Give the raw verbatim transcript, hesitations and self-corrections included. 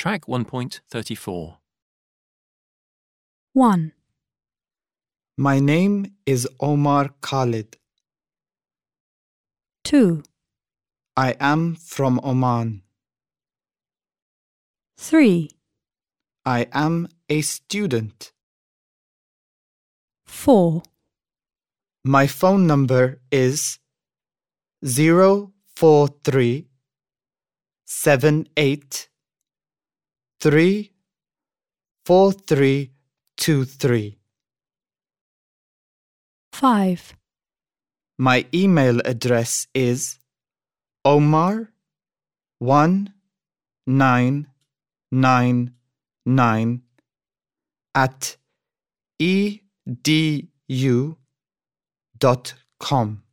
Track one point three four. one. My name is Omar Khalid. two. I am from Oman. three. I am a student. four. My phone number is zero four three seven eight three four three two three. five. My email address is omar one nine nine nine at edu dot com.